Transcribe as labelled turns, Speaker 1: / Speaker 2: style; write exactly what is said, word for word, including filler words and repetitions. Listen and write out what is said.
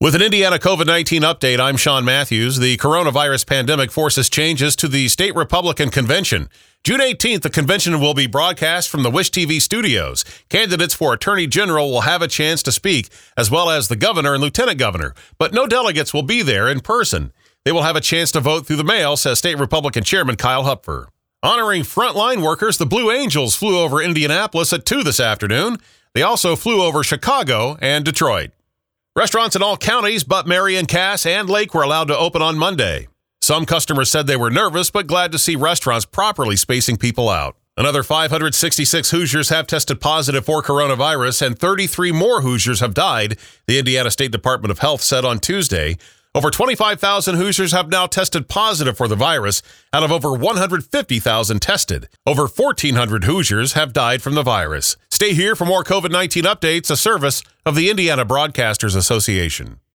Speaker 1: With an Indiana COVID nineteen update, I'm Sean Matthews. The coronavirus pandemic forces changes to the state Republican convention. June eighteenth, the convention will be broadcast from the Wish T V studios. Candidates for Attorney General will have a chance to speak, as well as the governor and lieutenant governor. But no delegates will be there in person. They will have a chance to vote through the mail, says State Republican Chairman Kyle Hupfer. Honoring frontline workers, the Blue Angels flew over Indianapolis at two this afternoon. They also flew over Chicago and Detroit. Restaurants in all counties but Marion, Cass, and Lake were allowed to open on Monday. Some customers said they were nervous but glad to see restaurants properly spacing people out. Another five hundred sixty-six Hoosiers have tested positive for coronavirus and thirty-three more Hoosiers have died, the Indiana State Department of Health said on Tuesday. Over twenty-five thousand Hoosiers have now tested positive for the virus out of over one hundred fifty thousand tested. Over fourteen hundred Hoosiers have died from the virus. Stay here for more COVID nineteen updates, a service of the Indiana Broadcasters Association.